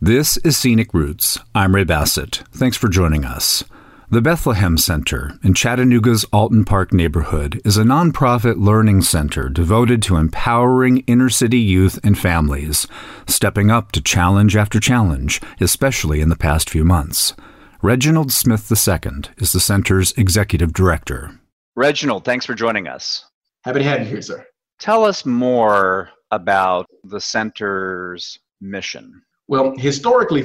This is Scenic Roots. I'm Ray Bassett. Thanks for joining us. The Bethlehem Center in Chattanooga's Alton Park neighborhood is a nonprofit learning center devoted to empowering inner-city youth and families, stepping up to challenge after challenge, especially in the past few months. Reginald Smith II is the center's executive director. Reginald, thanks for joining us. Happy to have you here, sir. Tell us more about the center's mission. Well, historically,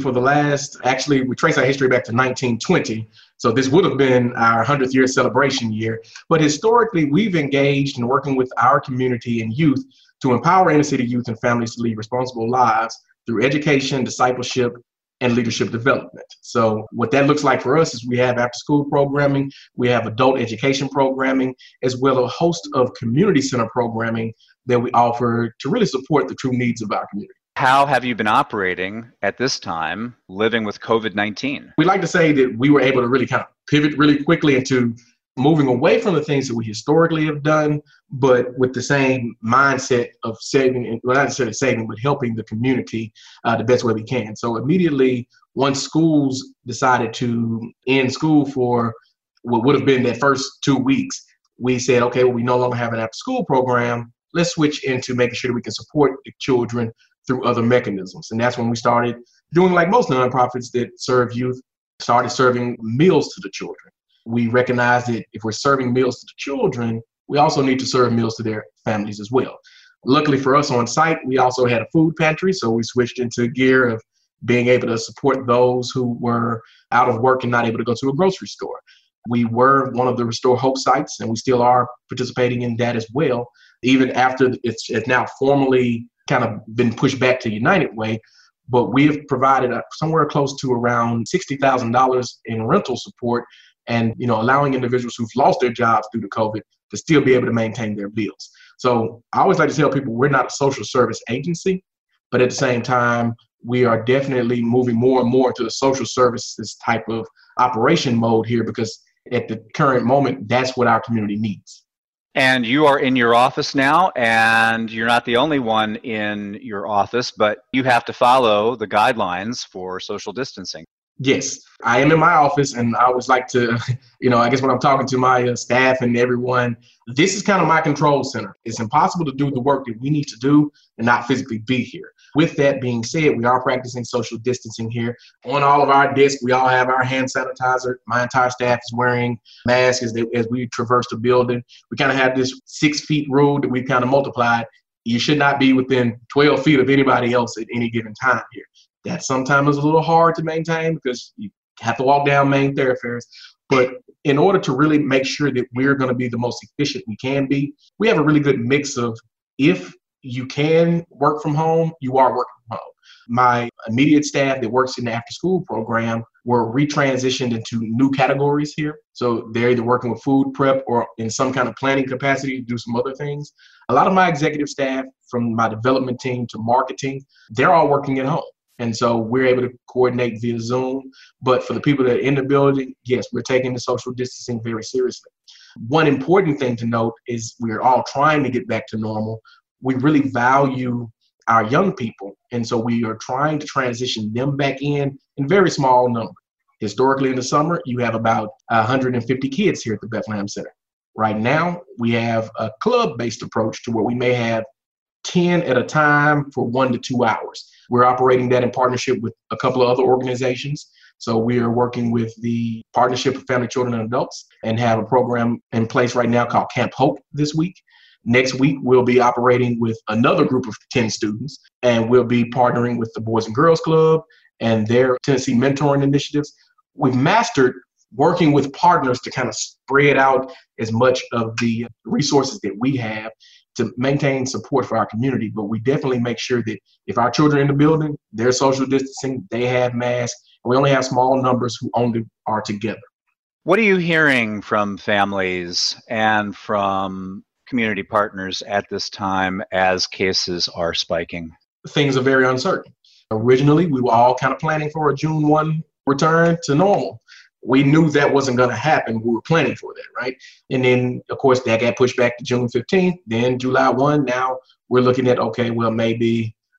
we trace our history back to 1920. So this would have been our 100th year celebration year. But historically, we've engaged in working with our community and youth to empower inner city youth and families to lead responsible lives through education, discipleship, and leadership development. So what that looks like for us is we have after school programming, we have adult education programming, as well as a host of community center programming that we offer to really support the true needs of our community. How have you been operating at this time, living with COVID-19? We like to say that we were able to really kind of pivot really quickly into moving away from the things that we historically have done, but with the same mindset of saving, and well, not necessarily saving, but helping the community the best way we can. So immediately, once schools decided to end school for what would have been their first 2 weeks, we said, okay, well, we no longer have an after-school program. Let's switch into making sure that we can support the children through other mechanisms. And that's when we started doing like most nonprofits that serve youth, started serving meals to the children. We recognized that if we're serving meals to the children, we also need to serve meals to their families as well. Luckily for us on site, we also had a food pantry, so we switched into gear of being able to support those who were out of work and not able to go to a grocery store. We were one of the Restore Hope sites, and we still are participating in that as well, even after it's now formally kind of been pushed back to United Way. But we have provided somewhere close to around $60,000 in rental support and, allowing individuals who've lost their jobs due to COVID to still be able to maintain their bills. So I always like to tell people we're not a social service agency, but at the same time, we are definitely moving more and more to the social services type of operation mode here, because at the current moment, that's what our community needs. And you are in your office now, and you're not the only one in your office, but you have to follow the guidelines for social distancing. Yes, I am in my office, and I always like to, I guess when I'm talking to my staff and everyone, this is kind of my control center. It's impossible to do the work that we need to do and not physically be here. With that being said, we are practicing social distancing here. On all of our desks, we all have our hand sanitizer. My entire staff is wearing masks as we traverse the building. We kind of have this 6 feet rule that we've kind of multiplied. You should not be within 12 feet of anybody else at any given time here. That sometimes is a little hard to maintain because you have to walk down main thoroughfares. But in order to really make sure that we're going to be the most efficient we can be, we have a really good mix of, if you can work from home, you are working from home. My immediate staff that works in the after-school program were retransitioned into new categories here. So they're either working with food prep or in some kind of planning capacity to do some other things. A lot of my executive staff, from my development team to marketing, they're all working at home. And so we're able to coordinate via Zoom. But for the people that are in the building, yes, we're taking the social distancing very seriously. One important thing to note is we're all trying to get back to normal. We really value our young people. And so we are trying to transition them back in very small numbers. Historically, in the summer, you have about 150 kids here at the Bethlehem Center. Right now, we have a club-based approach to where we may have 10 at a time for 1 to 2 hours. We're operating that in partnership with a couple of other organizations. So we are working with the Partnership for Family, Children, and Adults and have a program in place right now called Camp Hope this week. Next week, we'll be operating with another group of 10 students, and we'll be partnering with the Boys and Girls Club and their Tennessee mentoring initiatives. We've mastered working with partners to kind of spread out as much of the resources that we have to maintain support for our community. But we definitely make sure that if our children are in the building, they're social distancing, they have masks, and we only have small numbers who only are together. What are you hearing from families and from community partners at this time as cases are spiking? Things are very uncertain. Originally, we were all kind of planning for a June 1 return to normal. We knew that wasn't going to happen. We were planning for that, right? And then, of course, that got pushed back to June 15th, then July 1. Now we're looking at, okay, well, maybe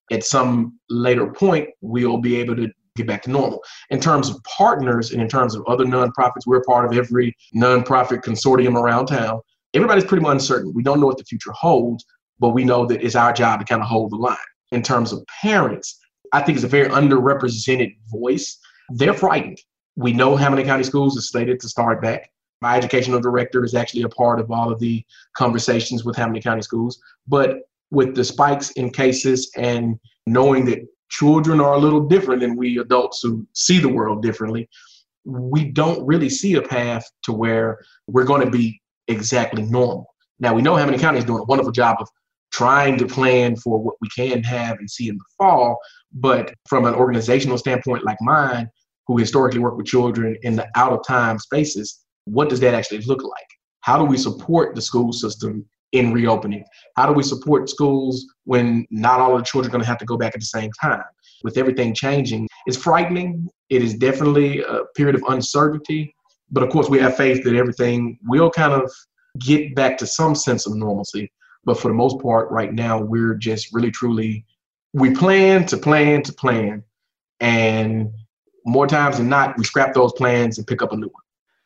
at some later point, we'll be able to get back to normal. In terms of partners and in terms of other nonprofits, we're part of every nonprofit consortium around town. Everybody's pretty much uncertain. We don't know what the future holds, but we know that it's our job to kind of hold the line. In terms of parents, I think it's a very underrepresented voice. They're frightened. We know Hamilton County Schools is slated to start back. My educational director is actually a part of all of the conversations with Hamilton County Schools. But with the spikes in cases and knowing that children are a little different than we adults who see the world differently, we don't really see a path to where we're going to be exactly normal. Now, we know Hamilton County is doing a wonderful job of trying to plan for what we can have and see in the fall. But from an organizational standpoint like mine, who historically work with children in the out of time spaces, what does that actually look like? How do we support the school system in reopening? How do we support schools when not all of the children are going to have to go back at the same time? With everything changing, it's frightening. It is definitely a period of uncertainty. But of course, we have faith that everything will kind of get back to some sense of normalcy. But for the most part, right now, we're just really, truly, we plan to plan to plan. And more times than not, we scrap those plans and pick up a new one.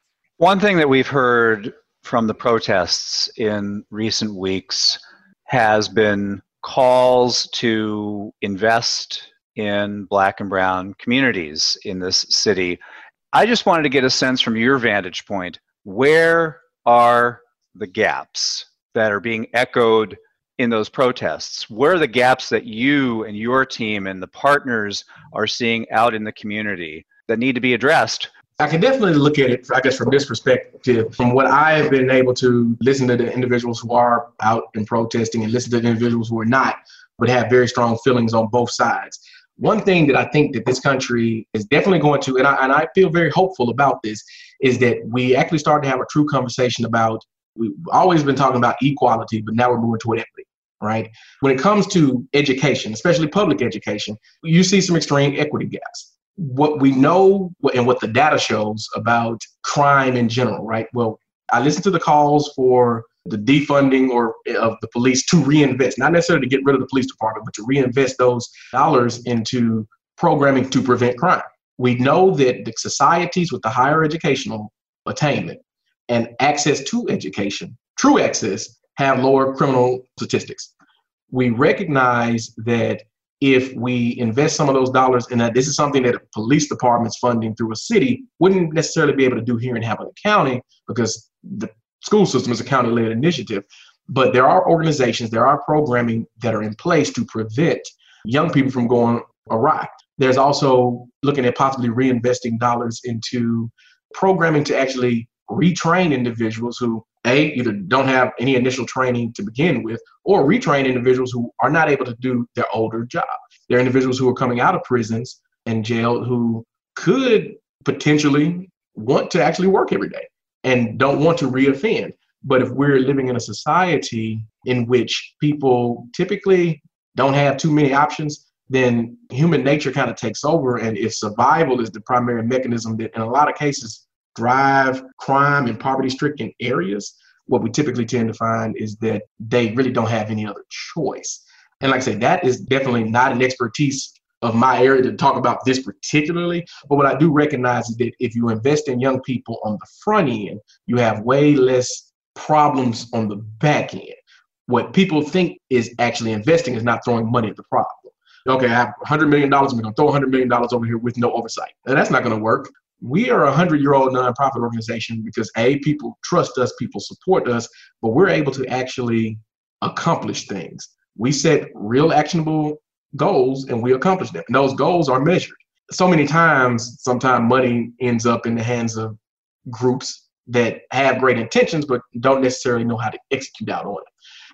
One thing that we've heard from the protests in recent weeks has been calls to invest in Black and brown communities in this city. I just wanted to get a sense from your vantage point, where are the gaps that are being echoed in those protests? Where are the gaps that you and your team and the partners are seeing out in the community that need to be addressed? I can definitely look at it, I guess, from this perspective. From what I've been able to listen to the individuals who are out and protesting and listen to the individuals who are not, but have very strong feelings on both sides. One thing that I think that this country is definitely going to, and I feel very hopeful about this, is that we actually started to have a true conversation about, we've always been talking about equality, but now we're moving toward equity, right? When it comes to education, especially public education, you see some extreme equity gaps. What we know and what the data shows about crime in general, right? Well, I listen to the calls for the defunding of the police to reinvest, not necessarily to get rid of the police department, but to reinvest those dollars into programming to prevent crime. We know that the societies with the higher educational attainment and access to education, true access, have lower criminal statistics. We recognize that if we invest some of those dollars, and that this is something that a police department's funding through a city wouldn't necessarily be able to do here in Hamilton County, because the school system is a county-led initiative. But there are organizations, there are programming that are in place to prevent young people from going awry. There's also looking at possibly reinvesting dollars into programming to actually retrain individuals who, either don't have any initial training to begin with, or retrain individuals who are not able to do their older job. There are individuals who are coming out of prisons and jail who could potentially want to actually work every day and don't want to reoffend. But if we're living in a society in which people typically don't have too many options, then human nature kind of takes over. And if survival is the primary mechanism that in a lot of cases drive crime in poverty-stricken areas, what we typically tend to find is that they really don't have any other choice. And like I say, that is definitely not an expertise of my area to talk about this particularly. But what I do recognize is that if you invest in young people on the front end, you have way less problems on the back end. What people think is actually investing is not throwing money at the problem. Okay, I have $100 million, and we're going to throw $100 million over here with no oversight. And that's not going to work. We are a 100-year-old nonprofit organization because people trust us, people support us, but we're able to actually accomplish things. We set real actionable goals and we accomplish them. And those goals are measured. So many times, sometimes money ends up in the hands of groups that have great intentions, but don't necessarily know how to execute out on it.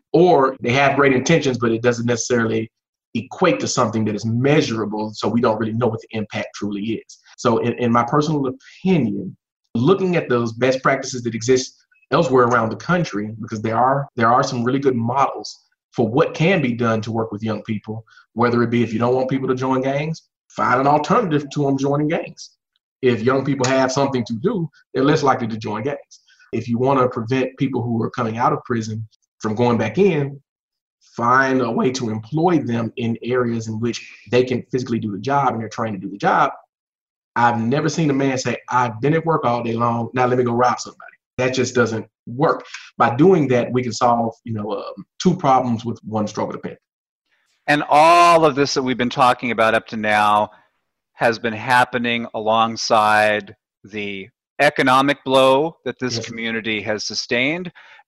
Or they have great intentions, but it doesn't necessarily equate to something that is measurable, so we don't really know what the impact truly is. So in my personal opinion, looking at those best practices that exist elsewhere around the country, because there are some really good models for what can be done to work with young people, whether it be if you don't want people to join gangs, find an alternative to them joining gangs. If young people have something to do, they're less likely to join gangs. If you want to prevent people who are coming out of prison from going back in, find a way to employ them in areas in which they can physically do the job and they're trained to do the job. I've never seen a man say, I've been at work all day long, now let me go rob somebody. That just doesn't work. By doing that, we can solve, two problems with one stroke of the pen. And all of this that we've been talking about up to now has been happening alongside the economic blow that this community has sustained,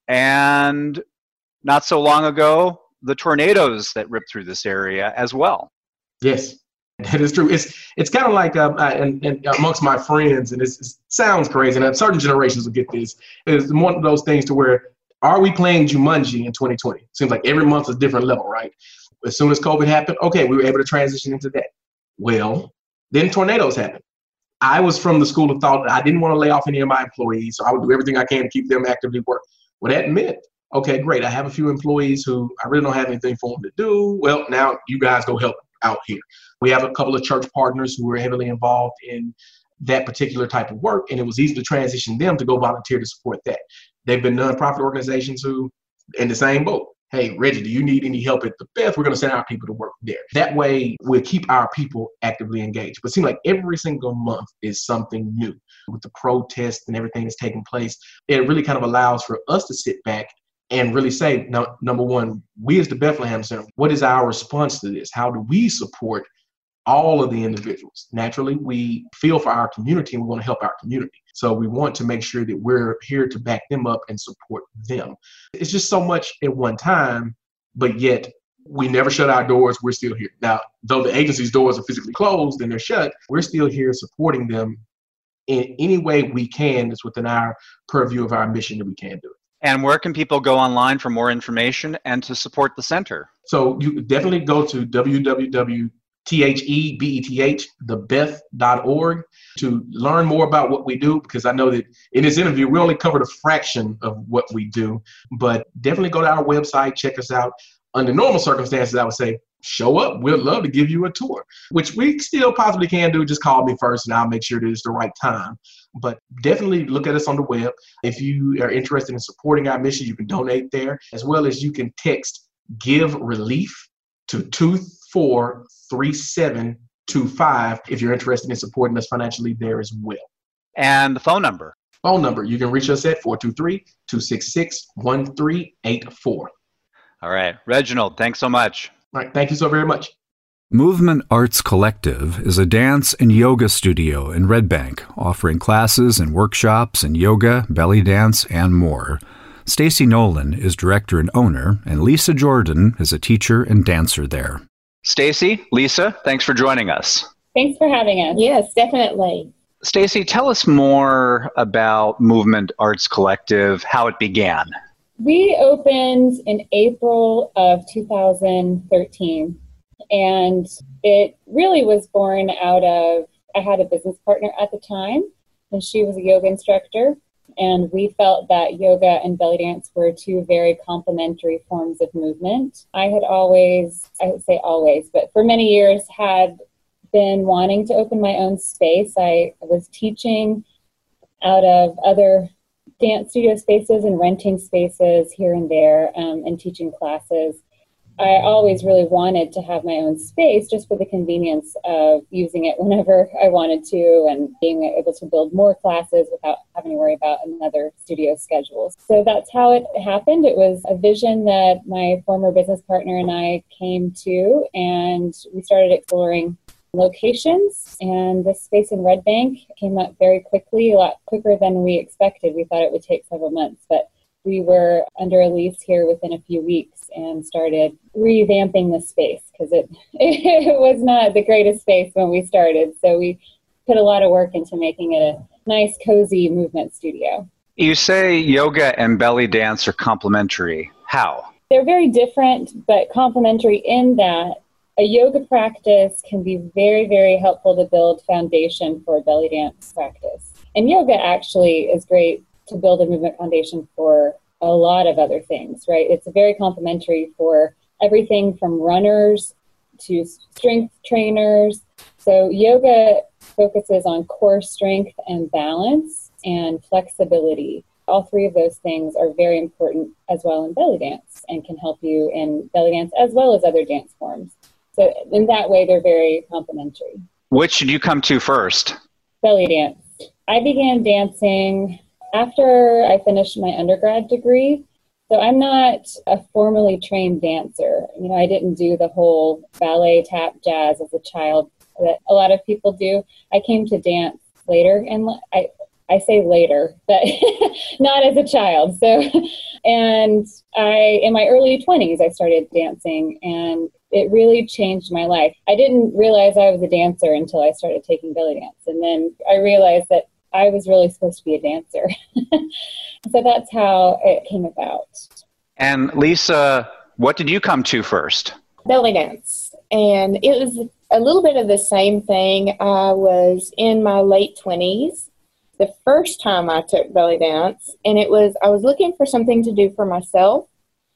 and not so long ago, the tornadoes that ripped through this area as well. Yes, that is true. It's kind of like, and amongst my friends, and it sounds crazy, and certain generations will get this, it's one of those things to where, are we playing Jumanji in 2020? Seems like every month is a different level, right? As soon as COVID happened, okay, we were able to transition into that. Well, then tornadoes happened. I was from the school of thought that I didn't want to lay off any of my employees, so I would do everything I can to keep them actively working. Well, that meant, okay, great, I have a few employees who I really don't have anything for them to do. Well, now you guys go help out here. We have a couple of church partners who are heavily involved in that particular type of work, and it was easy to transition them to go volunteer to support that. They've been nonprofit organizations who, in the same boat. Hey, Reggie, do you need any help at the Beth? We're going to send our people to work there. That way, we'll keep our people actively engaged. But it seems like every single month is something new. With the protests and everything that's taking place, it really kind of allows for us to sit back and really say, no, number one, we as the Bethlehem Center, what is our response to this? How do we support all of the individuals? Naturally, we feel for our community and we want to help our community. So we want to make sure that we're here to back them up and support them. It's just so much at one time, but yet we never shut our doors. We're still here. Now, though the agency's doors are physically closed and they're shut, we're still here supporting them in any way we can that's within our purview of our mission that we can do it. And where can people go online for more information and to support the center? So you definitely go to thebeth.org to learn more about what we do, because I know that in this interview, we only covered a fraction of what we do, but definitely go to our website, check us out. Under normal circumstances, I would say, show up. We'd love to give you a tour, which we still possibly can do. Just call me first and I'll make sure that it's the right time. But definitely look at us on the web. If you are interested in supporting our mission, you can donate there, as well as you can text Give Relief to 243725 if you're interested in supporting us financially there as well. And the phone number? Phone number, you can reach us at 423-266-1384. All right. Reginald, thanks so much. All right. Thank you so very much. Movement Arts Collective is a dance and yoga studio in Red Bank, offering classes and workshops in yoga, belly dance, and more. Stacy Nolan is director and owner, and Lisa Jordan is a teacher and dancer there. Stacy, Lisa, thanks for joining us. Thanks for having us. Yes, definitely. Stacy, tell us more about Movement Arts Collective, how it began. We opened in April of 2013, and it really was born out of, I had a business partner at the time, and she was a yoga instructor, and we felt that yoga and belly dance were two very complementary forms of movement. I had always, I would say always, but for many years had been wanting to open my own space. I was teaching out of other dance studio spaces and renting spaces here and there, and teaching classes. I always really wanted to have my own space just for the convenience of using it whenever I wanted to and being able to build more classes without having to worry about another studio schedule. So that's how it happened. It was a vision that my former business partner and I came to, and we started exploring locations, and this space in Red Bank came up very quickly, a lot quicker than we expected. We thought it would take several months, but we were under a lease here within a few weeks and started revamping the space because it was not the greatest space when we started. So we put a lot of work into making it a nice, cozy movement studio. You say yoga and belly dance are complementary. How? They're very different, but complementary in that a yoga practice can be very, very helpful to build foundation for a belly dance practice. And yoga actually is great to build a movement foundation for a lot of other things, right? It's very complementary for everything from runners to strength trainers. So yoga focuses on core strength and balance and flexibility. All three of those things are very important as well in belly dance and can help you in belly dance as well as other dance forms. So in that way, they're very complementary. Which did you come to first? Belly dance. I began dancing after I finished my undergrad degree. So I'm not a formally trained dancer. I didn't do the whole ballet, tap, jazz as a child that a lot of people do. I came to dance later, and I say later, but not as a child. So, and in my early 20s, I started dancing, and it really changed my life. I didn't realize I was a dancer until I started taking belly dance. And then I realized that I was really supposed to be a dancer. So that's how it came about. And Lisa, what did you come to first? Belly dance. And it was a little bit of the same thing. I was in my late 20s the first time I took belly dance, and I was looking for something to do for myself,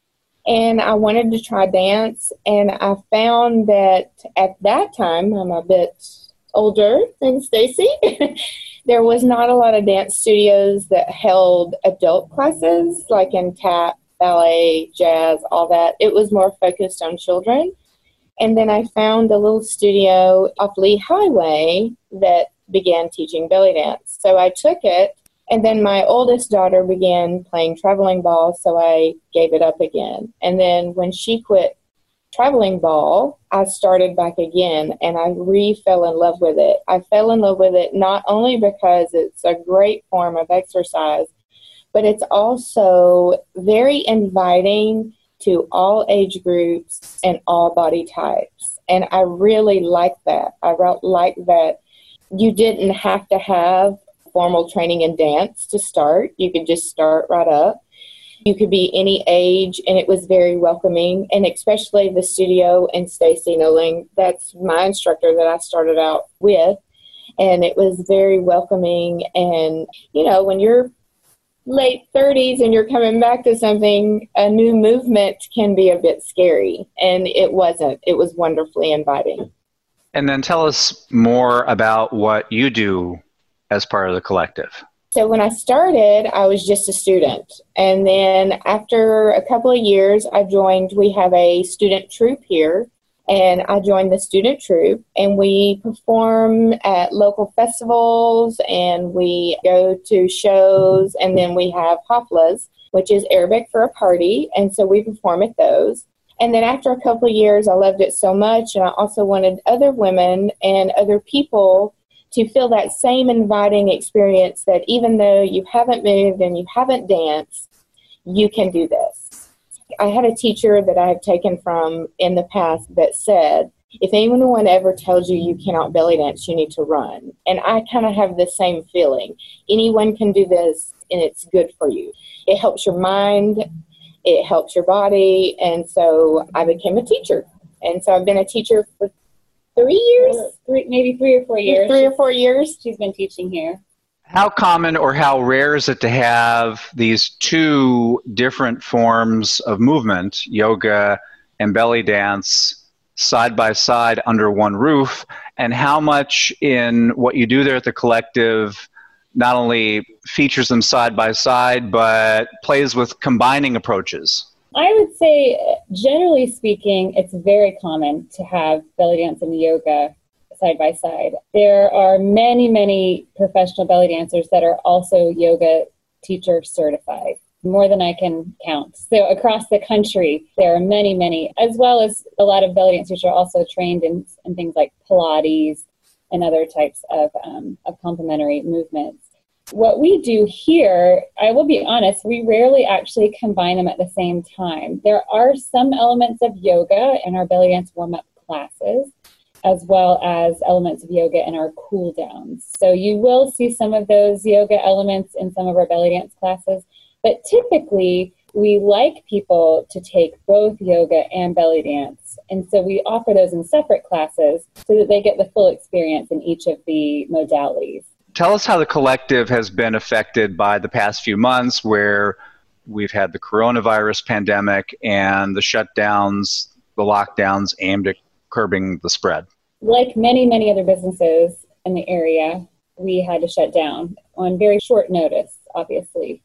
and I wanted to try dance, and I found that at that time, I'm a bit older than Stacy, there was not a lot of dance studios that held adult classes, like in tap, ballet, jazz, all that. It was more focused on children. And then I found a little studio off Lee Highway that began teaching belly dance. So I took it, and then my oldest daughter began playing traveling ball, so I gave it up again. And then when she quit traveling ball, I started back again, and I fell in love with it. I fell in love with it not only because it's a great form of exercise, but it's also very inviting to all age groups and all body types. And I really like that. I like that you didn't have to have formal training in dance to start. You could just start right up. You could be any age, and it was very welcoming, and especially the studio and Stacy Noling. That's my instructor that I started out with, and it was very welcoming. And, when you're late 30s and you're coming back to something, a new movement can be a bit scary, and it wasn't. It was wonderfully inviting. And then tell us more about what you do as part of the collective. So when I started, I was just a student. And then after a couple of years, we have a student troupe here, and I joined the student troupe, and we perform at local festivals, and we go to shows, and then we have haflas, which is Arabic for a party, and so we perform at those. And then after a couple of years, I loved it so much, and I also wanted other women and other people to feel that same inviting experience, that even though you haven't moved and you haven't danced, you can do this. I had a teacher that I have taken from in the past that said, if anyone ever tells you you cannot belly dance, you need to run. And I kind of have the same feeling. Anyone can do this, and it's good for you. It helps your mind, it helps your body, and so I became a teacher. And so I've been a teacher for 3 years? Maybe 3 or 4 years. 3 or 4 years. She's been teaching here. How common or how rare is it to have these two different forms of movement, yoga and belly dance, side by side under one roof? And how much in what you do there at the collective not only features them side by side, but plays with combining approaches? I would say, generally speaking, it's very common to have belly dance and yoga side by side. There are many, many professional belly dancers that are also yoga teacher certified, more than I can count. So across the country, there are many, many, as well as a lot of belly dancers are also trained in things like Pilates and other types of complementary movements. What we do here, I will be honest, we rarely actually combine them at the same time. There are some elements of yoga in our belly dance warm-up classes, as well as elements of yoga in our cool downs. So you will see some of those yoga elements in some of our belly dance classes, but typically we like people to take both yoga and belly dance. And so we offer those in separate classes so that they get the full experience in each of the modalities. Tell us how the collective has been affected by the past few months, where we've had the coronavirus pandemic and the shutdowns, the lockdowns aimed at curbing the spread. Like many, many other businesses in the area, we had to shut down on very short notice, obviously.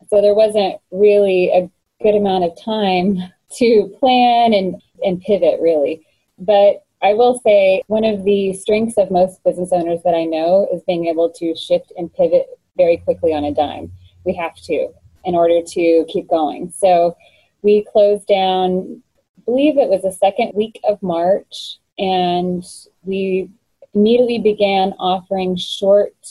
So there wasn't really a good amount of time to plan and pivot, really. But I will say one of the strengths of most business owners that I know is being able to shift and pivot very quickly on a dime. We have to in order to keep going. So we closed down, I believe it was the second week of March, and we immediately began offering short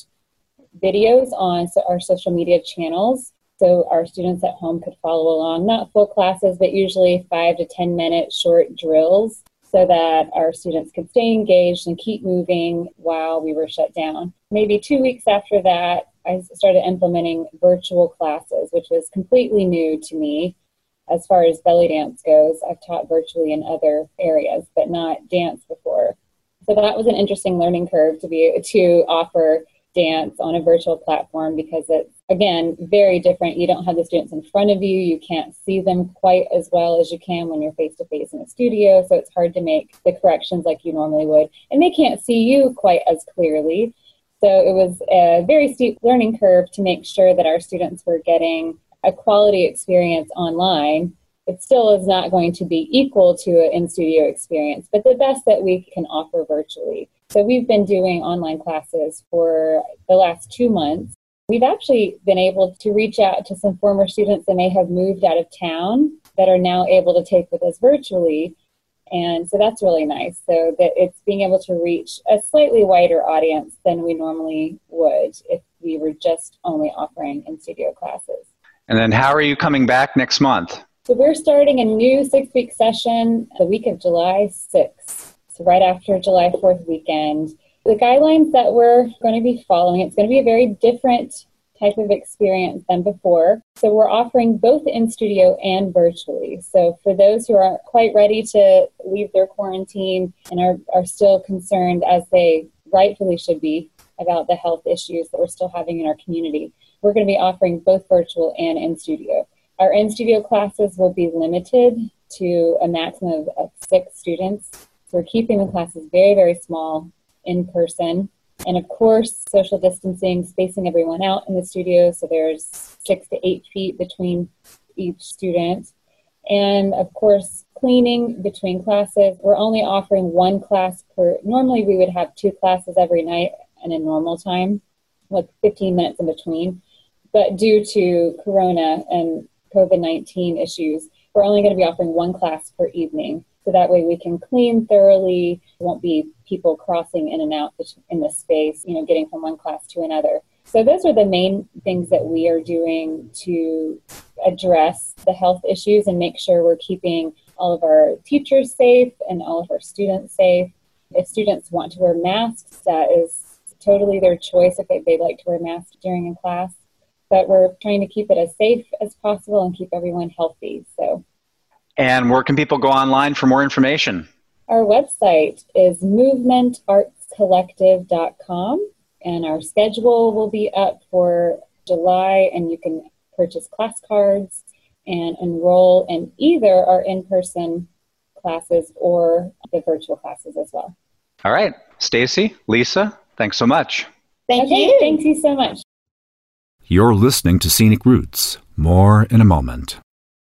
videos on our social media channels so our students at home could follow along. Not full classes, but usually 5 to 10 minute short drills so that our students could stay engaged and keep moving while we were shut down. Maybe 2 weeks after that, I started implementing virtual classes, which was completely new to me. As far as belly dance goes, I've taught virtually in other areas, but not dance before. So that was an interesting learning curve to offer dance on a virtual platform because it's, again, very different. You don't have the students in front of you. You can't see them quite as well as you can when you're face-to-face in a studio, so it's hard to make the corrections like you normally would. And they can't see you quite as clearly. So it was a very steep learning curve to make sure that our students were getting a quality experience online. It still is not going to be equal to an in-studio experience, but the best that we can offer virtually. So we've been doing online classes for the last 2 months. We've actually been able to reach out to some former students that may have moved out of town that are now able to take with us virtually. And so that's really nice. So that it's being able to reach a slightly wider audience than we normally would if we were just only offering in-studio classes. And then how are you coming back next month? So we're starting a new 6-week session the week of July 6th. So right after July 4th weekend. The guidelines that we're going to be following, it's going to be a very different type of experience than before. So we're offering both in studio and virtually. So for those who aren't quite ready to leave their quarantine and are still concerned, as they rightfully should be, about the health issues that we're still having in our community, we're going to be offering both virtual and in studio. Our in studio classes will be limited to a maximum of 6 students. So we're keeping the classes very, very small in person. And of course, social distancing, spacing everyone out in the studio. So there's 6 to 8 feet between each student. And of course, cleaning between classes. We're only offering 1 class per, normally we would have 2 classes every night in a normal time with 15 minutes in between. But due to Corona and COVID-19 issues, we're only going to be offering 1 class per evening. So that way we can clean thoroughly. There won't be people crossing in and out in the space, getting from one class to another. So those are the main things that we are doing to address the health issues and make sure we're keeping all of our teachers safe and all of our students safe. If students want to wear masks, that is totally their choice if they'd like to wear masks during a class. But we're trying to keep it as safe as possible and keep everyone healthy. And where can people go online for more information? Our website is movementartscollective.com, and our schedule will be up for July, and you can purchase class cards and enroll in either our in-person classes or the virtual classes as well. All right. Stacy, Lisa, thanks so much. Thank you. Thank you so much. You're listening to Scenic Roots. More in a moment.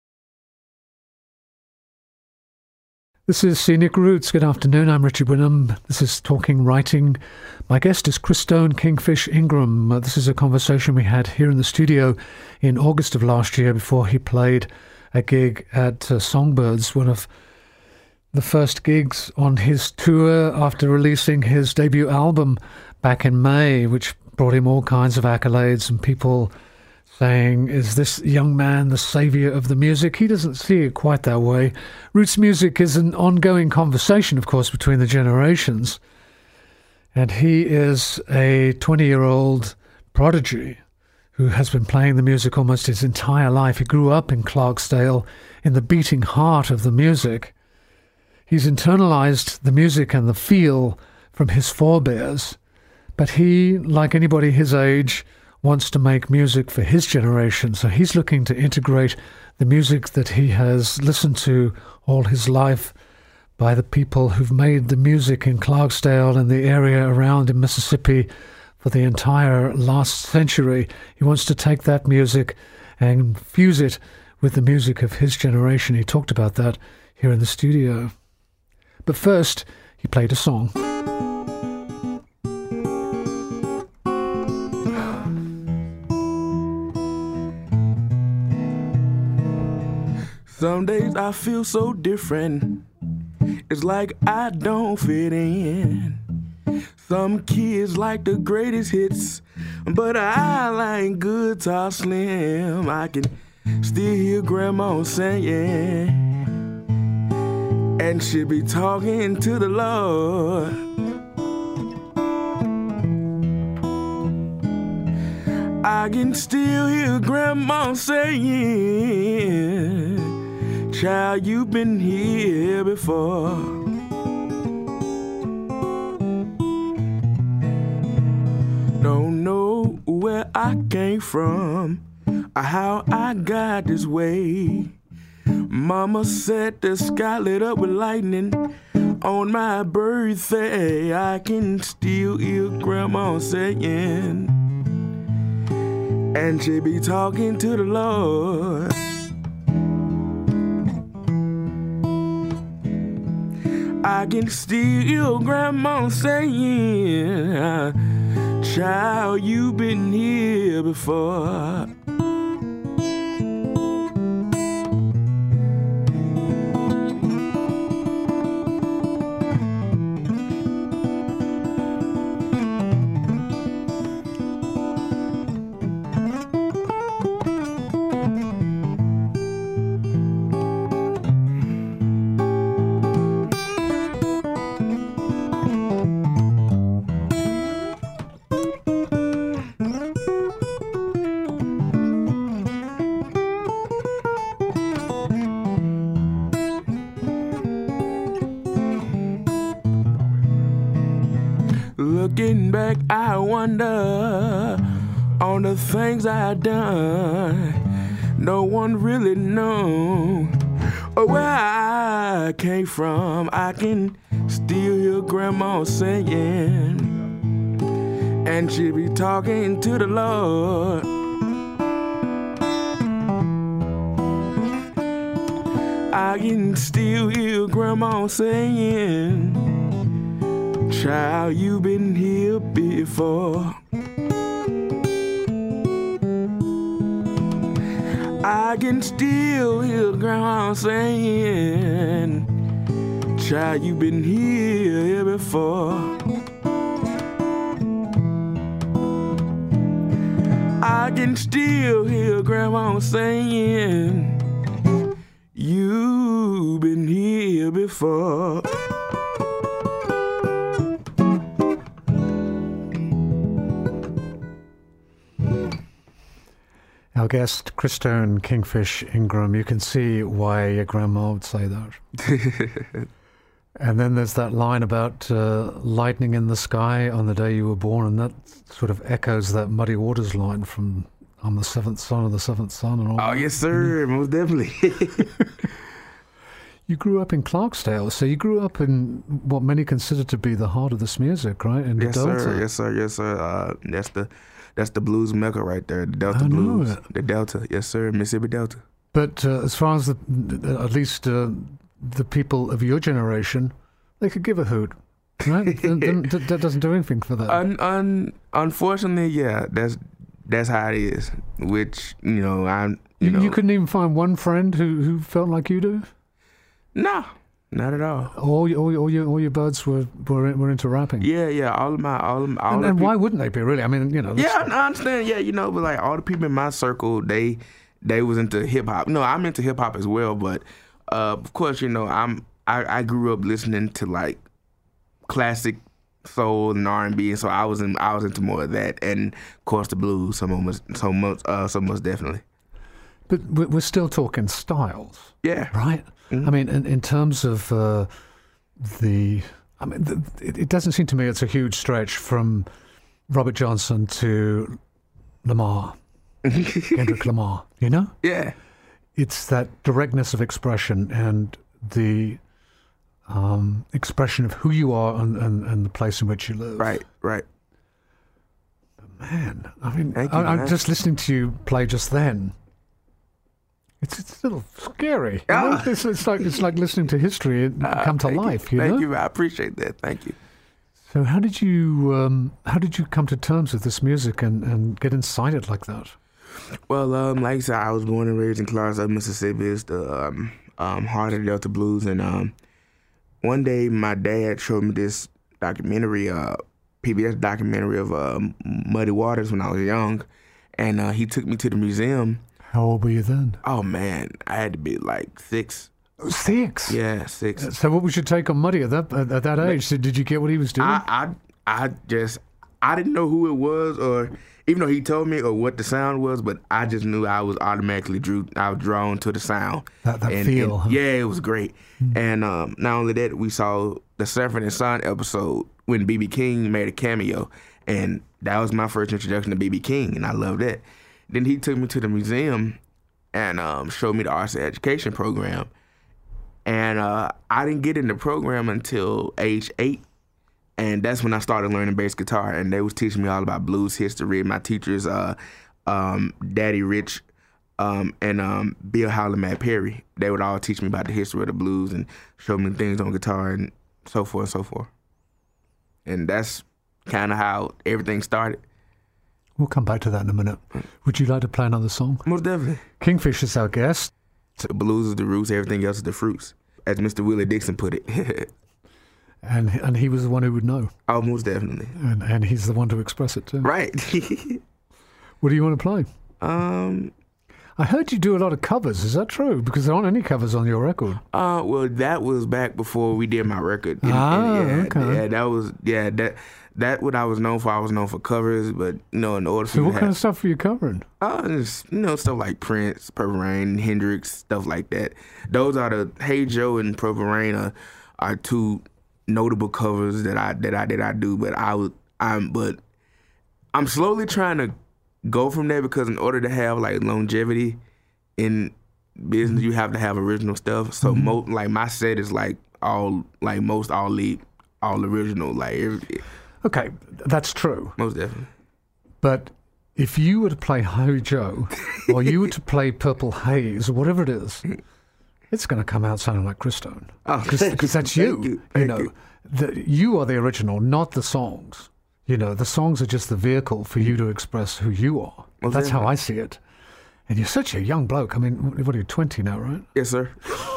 This is Scenic Roots. Good afternoon. I'm Richard Winham. This is Talking Writing. My guest is Christone Kingfish Ingram. This is a conversation we had here in the studio in August of last year before he played a gig at Songbirds, one of the first gigs on his tour after releasing his debut album back in May, which brought him all kinds of accolades and people saying, is this young man the saviour of the music? He doesn't see it quite that way. Roots music is an ongoing conversation, of course, between the generations. And he is a 20-year-old prodigy who has been playing the music almost his entire life. He grew up in Clarksdale, in the beating heart of the music. He's internalized the music and the feel from his forebears. But he, like anybody his age, wants to make music for his generation. So he's looking to integrate the music that he has listened to all his life by the people who've made the music in Clarksdale and the area around in Mississippi for the entire last century. He wants to take that music and fuse it with the music of his generation. He talked about that here in the studio. But first, he played a song. Some days I feel so different. It's like I don't fit in. Some kids like the greatest hits, but I like Guitar Slim. I can still hear Grandma singing, and she be talking to the Lord. I can still hear Grandma saying, child, you've been here before. Don't know where I came from or how I got this way. Mama said the sky lit up with lightning on my birthday. I can still hear Grandma saying, and she be talking to the Lord. I can still hear Grandma saying, child, you've been here before. Looking back, I wonder on the things I done. No one really know where I came from. I can still hear Grandma singing, and she be talking to the Lord. I can still hear Grandma saying, child, you've been here before. I can still hear Grandma saying, child, you've been here before. I can still hear Grandma saying, you've been here before. Our guest, Christone Kingfish Ingram, you can see why your grandma would say that. And then there's that line about lightning in the sky on the day you were born, and that sort of echoes that Muddy Waters line from I'm the seventh son of the seventh son. And all oh, that. Yes, sir, most definitely. You grew up in Clarksdale, so you grew up in what many consider to be the heart of this music, right? In the Delta. Sir, yes, sir, yes, sir. That's the blues mecca right there, the Delta blues. The Delta, yes, sir, Mississippi Delta. But as far as at least the people of your generation, they could give a hoot, right? That doesn't do anything for that. Unfortunately, yeah, that's how it is. Which you couldn't even find one friend who felt like you do. No, not at all. All your buds were into rapping. Yeah. All of and why wouldn't they be, really? I mean, Yeah, I understand. Yeah, but like all the people in my circle, they was into hip hop. No, I'm into hip hop as well, but of course, I grew up listening to like classic soul and R&B, and so I was into more of that, and of course the blues, so most definitely. But we're still talking styles. Yeah. Right? Mm-hmm. I mean, in terms of it doesn't seem to me it's a huge stretch from Robert Johnson to Lamar, Kendrick Lamar, Yeah. It's that directness of expression and the expression of who you are and the place in which you live. Right. But man, I mean, I'm just listening to you play just then. It's a little scary. Yeah. It's like listening to history come to life. Thank you. I appreciate that. Thank you. So how did you come to terms with this music and get inside it like that? Well, like I said, I was born and raised in Clarksville, Mississippi. It's the heart of the Delta Blues. And one day, my dad showed me this documentary, PBS documentary of Muddy Waters when I was young, and he took me to the museum. How old were you then? Oh man, I had to be like 6. 6? Yeah, 6. So what was your take on Muddy at that age? So did you get what he was doing? I didn't know who it was, or even though he told me or what the sound was, but I just knew I was automatically drawn to the sound. That feel. Huh? Yeah, it was great. Mm-hmm. And not only that, we saw the Sanford & Son episode when B.B. King made a cameo, and that was my first introduction to B.B. King, and I loved that. Then he took me to the museum and showed me the arts and education program. And I didn't get in the program until age 8. And that's when I started learning bass guitar. And they was teaching me all about blues history. My teachers, Daddy Rich and Bill Howland, Matt Perry, they would all teach me about the history of the blues and show me things on guitar and so forth and so forth. And that's kind of how everything started. We'll come back to that in a minute. Would you like to play another song? Most definitely. Kingfish is our guest. So the blues is the roots, everything else is the fruits, as Mr. Willie Dixon put it. And he was the one who would know. Oh, most definitely. And he's the one to express it too. Right. What do you want to play? I heard you do a lot of covers. Is that true? Because there aren't any covers on your record. Well, that was back before we did my record. Okay. Yeah, that what I was known for. I was known for covers, but in order for so what kind of stuff were you covering? Just, stuff like Prince, Purple Rain, Hendrix, stuff like that. Those are the Hey Joe and Purple Rain are two notable covers that I do. But I'm slowly trying to go from there, because in order to have like longevity in business, you have to have original stuff. So like my set is like all original, like everything. Okay, that's true. Most definitely. But if you were to play Hey Joe, or you were to play Purple Haze, or whatever it is, it's going to come out sounding like Chris Stone. Because that's you. You are the original, not the songs. The songs are just the vehicle for you to express who you are. Well, that's how I see it. And you're such a young bloke. I mean, what are you, 20 now, right? Yes, sir.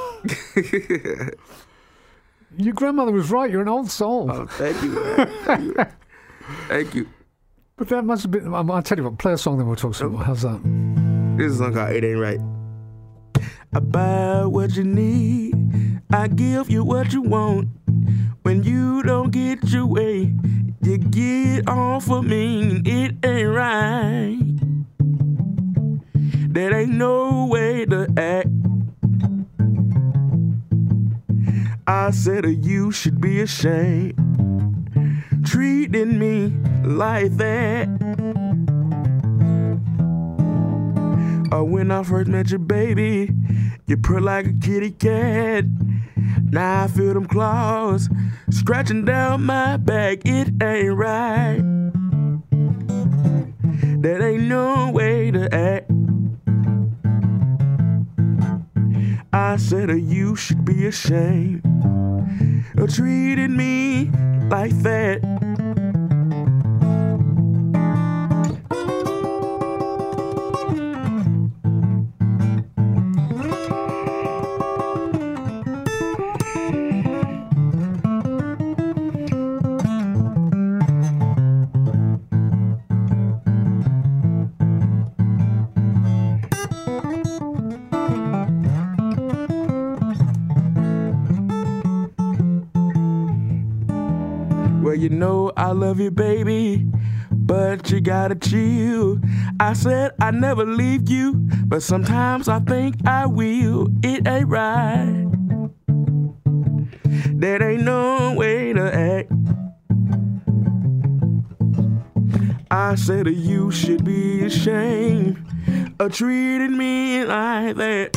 Your grandmother was right. You're an old soul. Oh, thank you, man. Thank you. But that must have been... I'll tell you what, play a song, then we'll talk some more. How's that? This is a song called It Ain't Right. I buy what you need. I give you what you want. When you don't get your way, you get off of me. It ain't right. There ain't no way to act. I said you should be ashamed, treating me like that. Or when I first met you, baby, you purr like a kitty cat. Now I feel them claws scratching down my back. It ain't right. There ain't no way to act. I said you should be ashamed of treating me like that. I love you, baby, but you gotta chill. I said I never leave you, but sometimes I think I will. It ain't right. There ain't no way to act. I said you should be ashamed of treating me like that.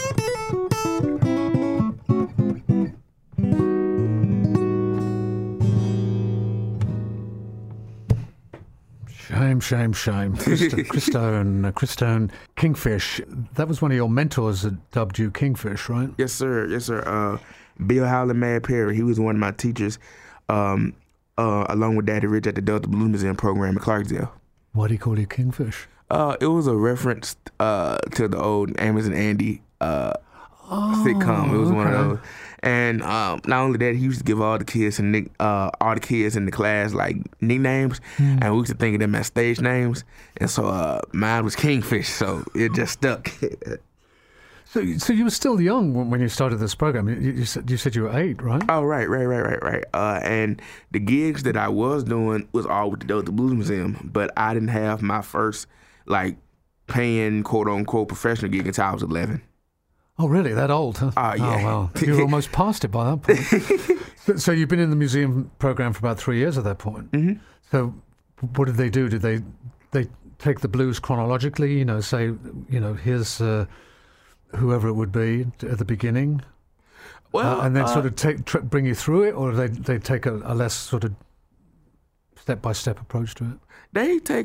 Christone Kingfish. That was one of your mentors that dubbed you Kingfish, right? Yes, sir. Yes, sir. Bill Howland Mad Perry, he was one of my teachers, along with Daddy Rich at the Delta Blues Museum program in Clarksdale. Why do you call you Kingfish? It was a reference to the old Amos and Andy sitcom. It was one of those. And not only that, he used to give all the kids in the class like nicknames, and we used to think of them as stage names. And so mine was Kingfish, so it just stuck. So you were still young when you started this program. You said you were 8, right? Oh, right. And the gigs that I was doing was all with the Delta Blues Museum, but I didn't have my first like paying quote unquote professional gig until I was 11. Oh, really? That old, huh? Yeah. Oh, well, you were almost past it by that point. So you've been in the museum program for about 3 years at that point. Mm-hmm. So what did they do? Did they take the blues chronologically, say, here's whoever it would be at the beginning? Well, and then sort of bring you through it, or they take a less sort of step-by-step approach to it? They take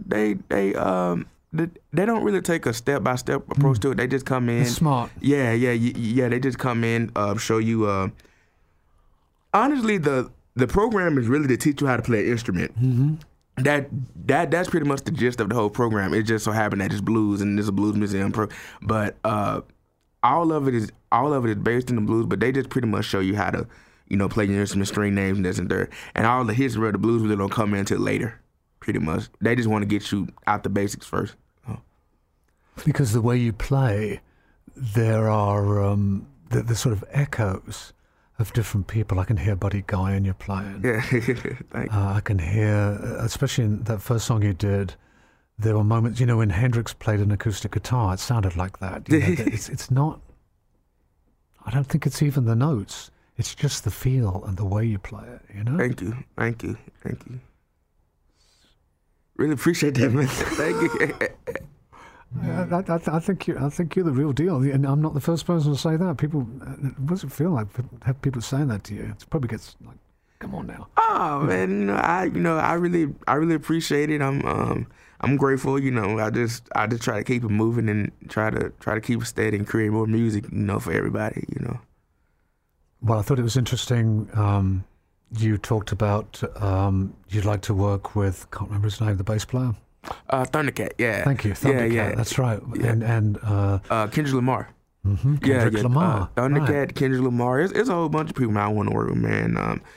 they don't really take a step-by-step approach to it. They just come in. It's smart. Yeah. They just come in, show you. Honestly, the program is really to teach you how to play an instrument. Mm-hmm. That's pretty much the gist of the whole program. It just so happened that it's blues and there's a blues museum but all of it is based in the blues. But they just pretty much show you how to play your instrument, string names, and this and that. And all the history of the blues really don't come into later. Pretty much, they just want to get you out the basics first. Because the way you play, there are the sort of echoes of different people. I can hear Buddy Guy in your playing. Yeah, I can hear, especially in that first song you did, there were moments, when Hendrix played an acoustic guitar, it sounded like that. It's not, I don't think it's even the notes. It's just the feel and the way you play it, Thank you. Really appreciate that, man. Thank you. I think you're the real deal, and I'm not the first person to say that. People, what does it feel like to have people saying that to you? It probably gets like, come on now. Oh man, I really appreciate it. I'm grateful. I just try to keep it moving and try to keep it steady and create more music, for everybody. Well, I thought it was interesting. You talked about you'd like to work with, can't remember his name, the bass player. Thundercat, yeah. Thank you, Thundercat. Yeah. That's right. Yeah. And Kendrick Lamar. Mm-hmm. Kendrick Lamar. Thundercat, right. Kendrick Lamar. It's a whole bunch of people I want to work with, man.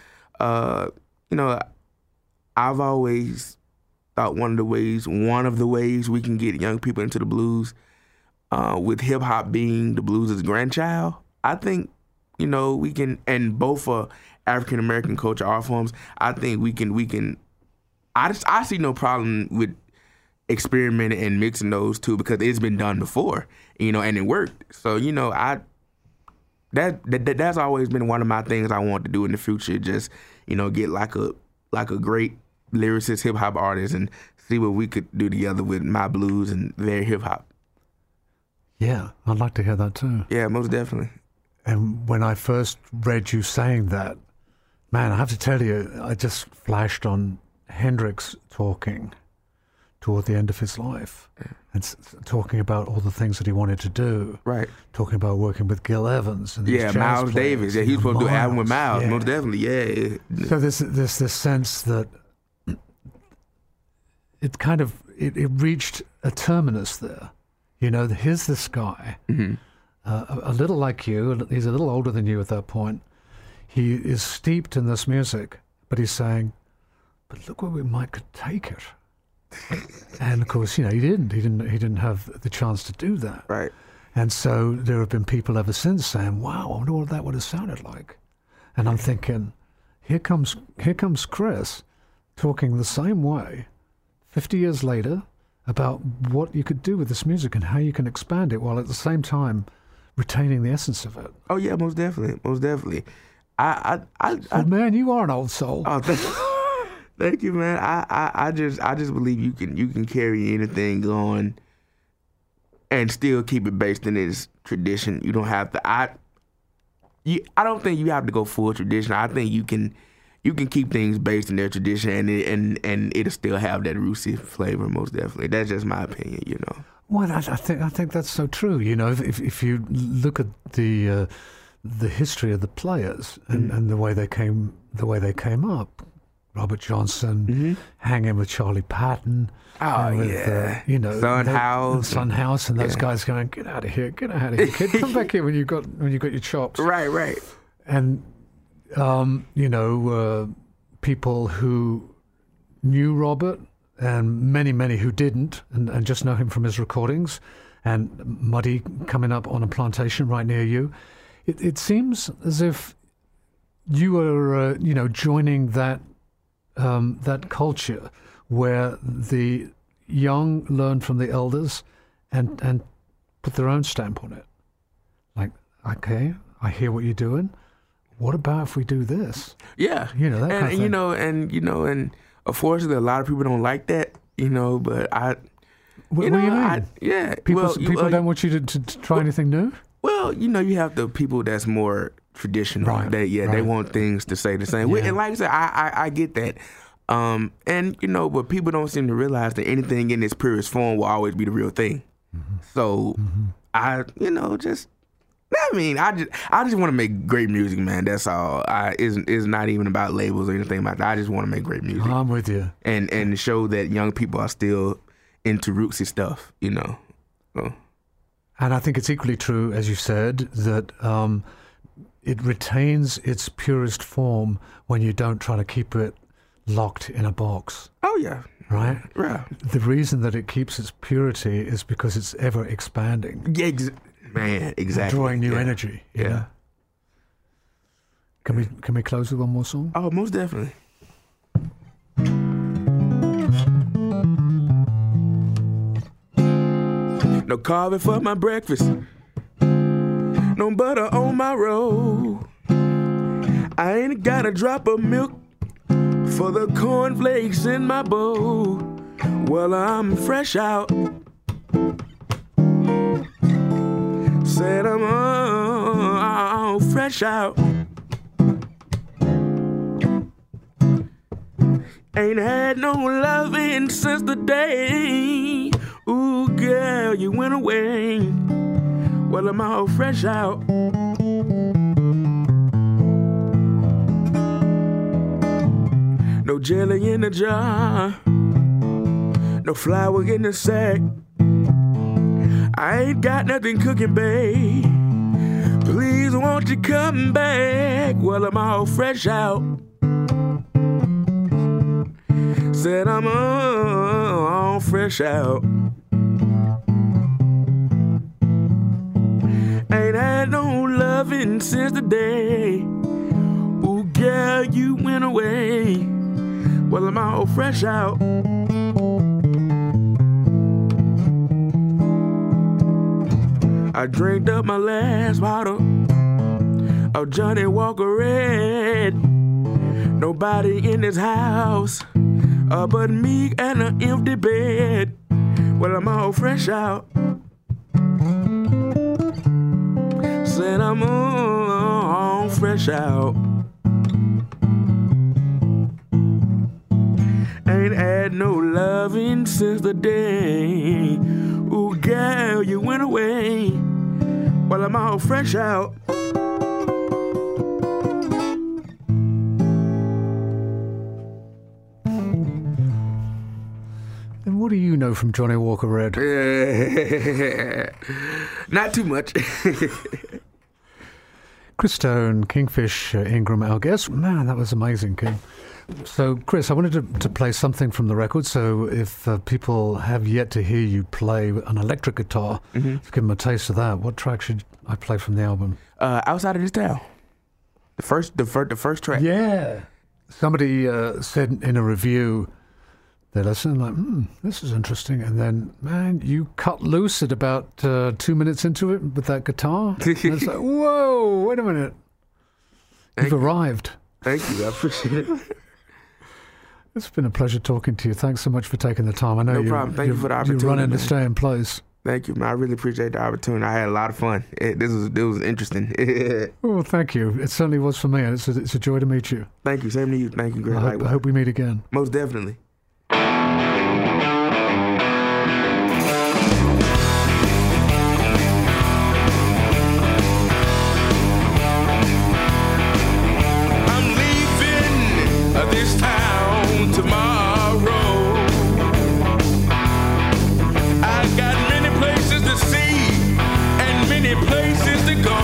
I've always thought one of the ways we can get young people into the blues, with hip hop being the blues' grandchild. I think we can, and both for African American culture, art forms. I think we can. I see no problem with experimenting and mixing those two because it's been done before, and it worked. So that's always been one of my things I want to do in the future. Just get like a great lyricist, hip hop artist, and see what we could do together with my blues and their hip hop. Yeah, I'd like to hear that too. Yeah, most definitely. And when I first read you saying that, man, I have to tell you, I just flashed on Hendrix talking toward the end of his life and talking about all the things that he wanted to do. Right. Talking about working with Gil Evans and these jazz Miles players, Davis. Yeah, he was supposed to do an album with Miles. Yeah. Most definitely, yeah. So there's this sense that it reached a terminus there. Here's this guy, mm-hmm. A little like you. He's a little older than you at that point. He is steeped in this music, but he's saying, but look where we could take it. And of course, he didn't have the chance to do that. Right. And so there have been people ever since saying, wow, I wonder what that would have sounded like. And I'm thinking, here comes Chris talking the same way 50 years later about what you could do with this music and how you can expand it while at the same time retaining the essence of it. Oh yeah, most definitely. Man, you are an old soul. Oh, thank you, man. I just believe you can carry anything on and still keep it based in its tradition. You don't have to. I don't think you have to go full tradition. I think you can you can keep things based in their tradition, and it'll still have that rootsy flavor, most definitely. That's just my opinion, you know. Well, I think that's so true. You know, if you look at the history of the players and the way they came up, Robert Johnson, hanging with Charlie Patton. Oh, with, yeah. You know, Son House. And those guys going, get out of here, kid, come back here when you got your chops. Right. And you know, people who knew Robert and many who didn't, and just know him from his recordings, and Muddy coming up on a plantation right near you. It seems as if you were, you know, joining that culture where the young learn from the elders and put their own stamp on it. Like, okay, I hear what you're doing. What about if we do this? Yeah, you know, that kind of thing. And unfortunately, a lot of people don't like that. You know, but What do you mean? People don't want you to try anything new. Well, you know, you have the people that's more traditional. Right, They want things to say the same. Yeah. And like I said, I get that. And you know, but people don't seem to realize that anything in its purest form will always be the real thing. So I just want to make great music, man. That's all. It's not even about labels or anything like that. I just want to make great music. I'm with you. And show that young people are still into rootsy stuff, you know. So. And I think it's equally true, as you said, that it retains its purest form when you don't try to keep it locked in a box. Oh, yeah. Right? Yeah. The reason that it keeps its purity is because it's ever expanding. Yeah, man, exactly. Drawing new energy. You know? Can we close with one more song? Oh, most definitely. No coffee for my breakfast, no butter on my roll. I ain't got a drop of milk for the cornflakes in my bowl. Well, I'm fresh out. Said I'm all fresh out. Ain't had no loving since the day, ooh, girl, you went away. Well, I'm all fresh out. No jelly in the jar, no flour in the sack. I ain't got nothing cooking, babe. Please, won't you come back? Well, I'm all fresh out. Said I'm all fresh out. Ain't had no loving since the day, ooh, girl, you went away. Well, I'm all fresh out. I drank up my last bottle of Johnny Walker Red. Nobody in this house but me and an empty bed. Well, I'm all fresh out. Said I'm all fresh out. Ain't had no loving since the day, ooh, girl, you went away. Well, I'm all fresh out. And what do you know from Johnny Walker Red? Not too much. Chris Stone, Kingfish Ingram, our guest. Man, that was amazing, King. So, Chris, I wanted to play something from the record. So if people have yet to hear you play an electric guitar, give them a taste of that. What track should I play from the album? Outside of This Town. The first track. Yeah. Somebody said in a review, they listened like, this is interesting. And then, man, you cut loose at about 2 minutes into it with that guitar. And it's like, whoa, wait a minute. You've arrived. Thank you. I appreciate it. It's been a pleasure talking to you. Thanks so much for taking the time. I know no problem. Thank you for the opportunity. You're running to stay in place. Thank you, man. I really appreciate the opportunity. I had a lot of fun. This was interesting. Well, thank you. It certainly was for me, and it's a joy to meet you. Thank you. Same to you. Thank you, Greg. I hope we meet again. Most definitely. This town tomorrow. I got many places to see and many places to go.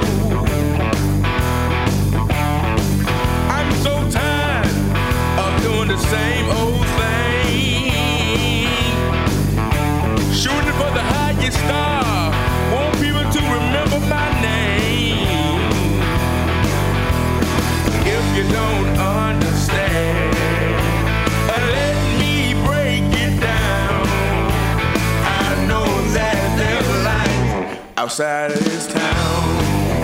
I'm so tired of doing the same old thing. Shooting for the highest star, want people to remember my name. If you don't understand, let me break it down. I know that there's life outside of this town.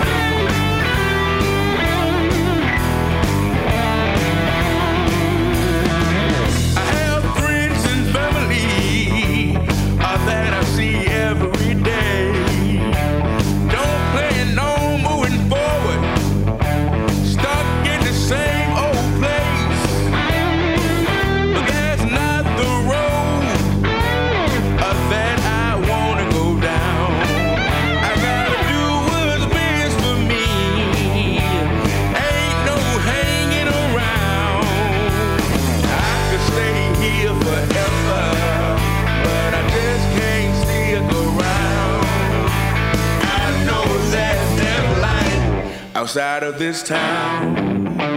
I have friends and family that I see every day. Don't plan on moving forward, stuck in the same old place. But that's not the road that I wanna go down. I gotta do what's best for me. Ain't no hanging around. I could stay here forever, but I just can't stick around. I know that there's life outside of this town.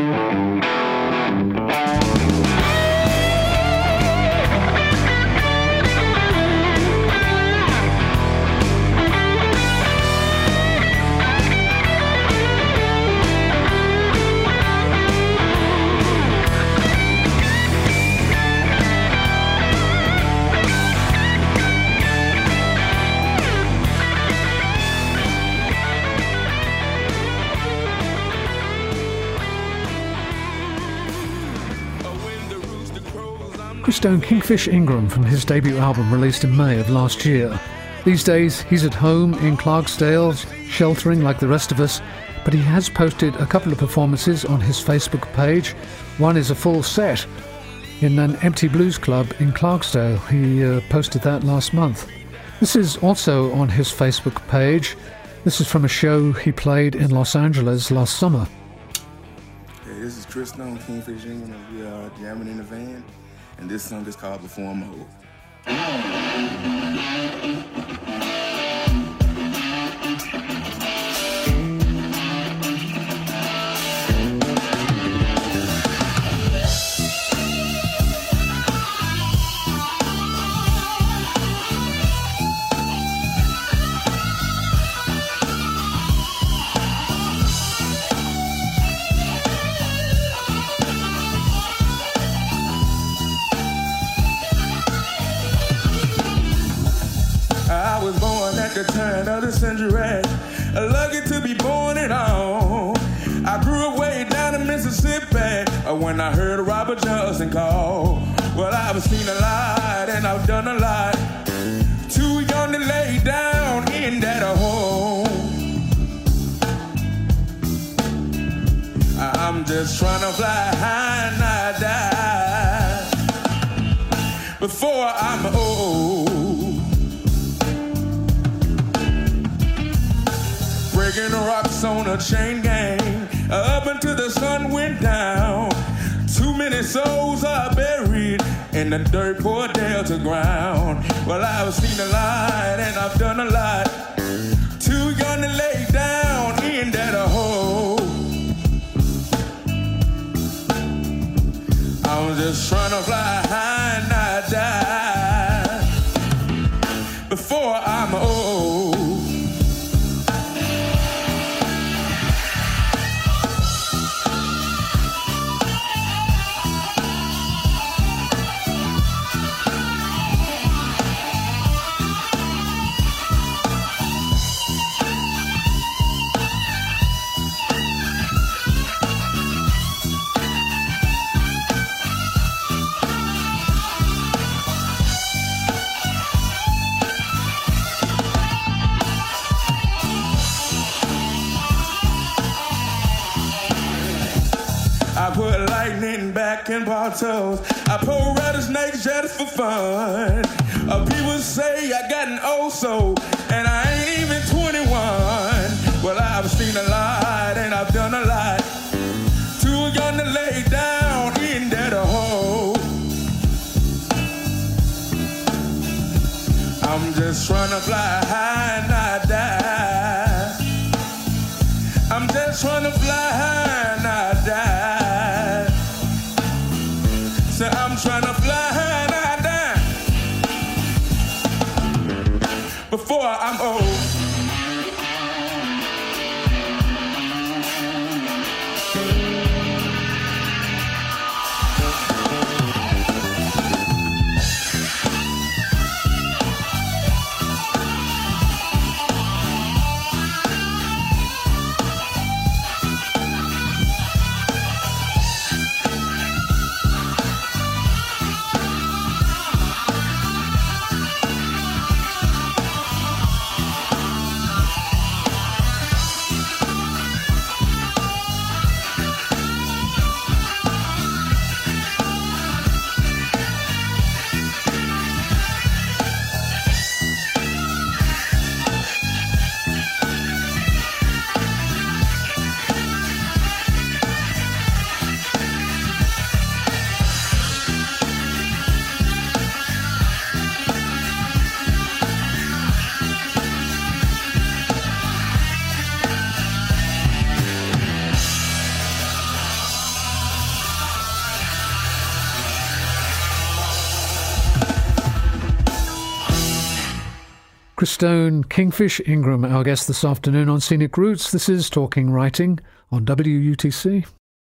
Christone Kingfish Ingram from his debut album released in May of last year. These days, he's at home in Clarksdale, sheltering like the rest of us, but he has posted a couple of performances on his Facebook page. One is a full set in an empty blues club in Clarksdale. He posted that last month. This is also on his Facebook page. This is from a show he played in Los Angeles last summer. Hey, this is Christone Kingfish Ingram, and we are jamming in the van. And this song is called Perform Mode. I was born at the turn of the century, lucky to be born at all. I grew up way down in Mississippi when I heard Robert Johnson call. Well, I've seen a lot and I've done a lot, too young to lay down in that hole. I'm just trying to fly high and not die before I'm old. Breaking the rocks on a chain gang up until the sun went down. Too many souls are buried in the dirt, poor Delta ground. Well, I've seen a lot and I've done a lot, too young to lay down in that hole. I'm just trying to fly high and not die before I'm old. back in bottles. I pull rattlesnakes just for fun. People say I got an old soul, and I ain't even 21. Well, I've seen a lot, and I've done a lot. Too young to lay down in that hole. I'm just trying to fly high and not die. I'm just trying to fly high and not die. So I'm trying to fly high and not die before I'm old. Christone Kingfish Ingram, our guest this afternoon on Scenic Roots. This is Talking Writing on WUTC.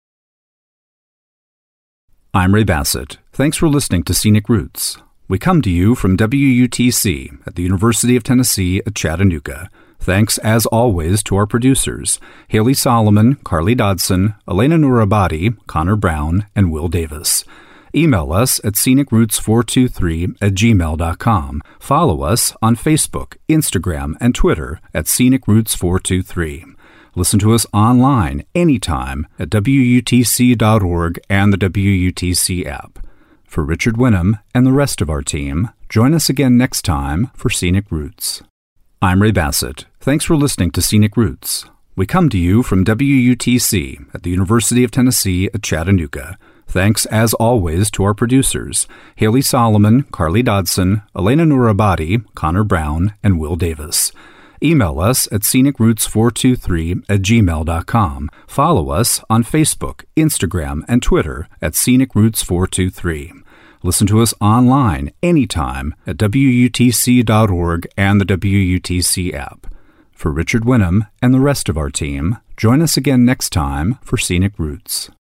I'm Ray Bassett. Thanks for listening to Scenic Roots. We come to you from WUTC at the University of Tennessee at Chattanooga. Thanks, as always, to our producers, Haley Solomon, Carly Dodson, Elena Nurabadi, Connor Brown, and Will Davis. Email us at scenicroots423@gmail.com. Follow us on Facebook, Instagram, and Twitter at scenicroots423. Listen to us online anytime at WUTC.org and the WUTC app. For Richard Winham and the rest of our team, join us again next time for Scenic Roots. I'm Ray Bassett. Thanks for listening to Scenic Roots. We come to you from WUTC at the University of Tennessee at Chattanooga. Thanks, as always, to our producers, Haley Solomon, Carly Dodson, Elena Nurabadi, Connor Brown, and Will Davis. Email us at scenicroots423@gmail.com. Follow us on Facebook, Instagram, and Twitter at scenicroots423. Listen to us online anytime at WUTC.org and the WUTC app. For Richard Winham and the rest of our team, join us again next time for Scenic Roots.